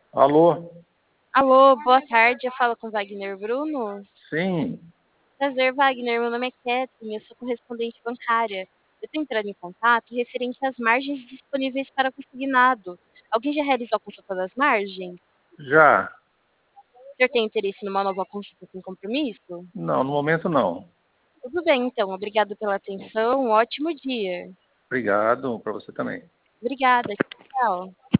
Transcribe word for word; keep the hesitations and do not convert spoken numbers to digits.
Alô? Alô, boa tarde. Eu falo com Wagner Bruno. Sim, Prazer, Wagner. Meu nome é Kathleen, eu sou correspondente bancária. Eu estou entrando em contato referente às margens disponíveis para consignado. Alguém já realizou a consulta das margens? já. O senhor tem interesse numa nova consulta sem compromisso? Não, no momento não. Tudo bem, então. Obrigado pela atenção. Um ótimo dia. Obrigado para você também. Obrigada. Tchau.